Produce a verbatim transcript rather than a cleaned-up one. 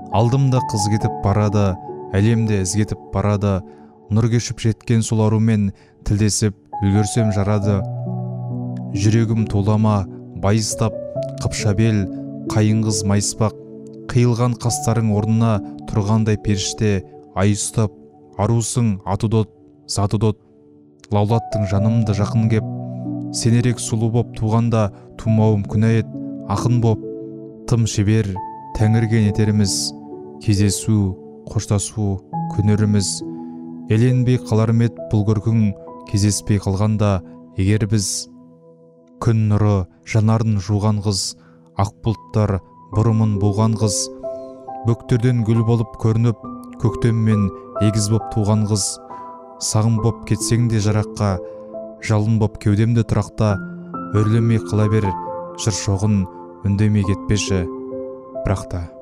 Алдымда қыз кетіп барады, әлемде із кетіп барады. Нұр кешіп жеткен сол арумен тілдесіп үлгерсем жарады. Жүрегім толама, байыстап, қыпша бел, қайын қыз майыспақ. Қиылған қастарың орнына тұрғандай періште, ай ұстап, арусың аты дот, заты дот. Лаулаттың жанымды жақын кеп, сенерек сұлу боп туғанда тумауым күнә ет, ақын боп. Тым шебер, тәңірге нетеріміз, кездесу, қоштасу, көнеріміз. Еленбей қаларым ед бұл көркің, кездеспей қалғанда егер біз. Күн нұры жанарын жуған қыз, ақ бұлттар бұрымын буған қыз. Бөктерден гүл болып көрініп, көктеммен егіз боп туған қыз. Сағым боп кетсең де жараққа, жалын боп кеудемде тұрақта. Өрлемей қала бер жыр шоғын, үндемей кетпеші бірақта.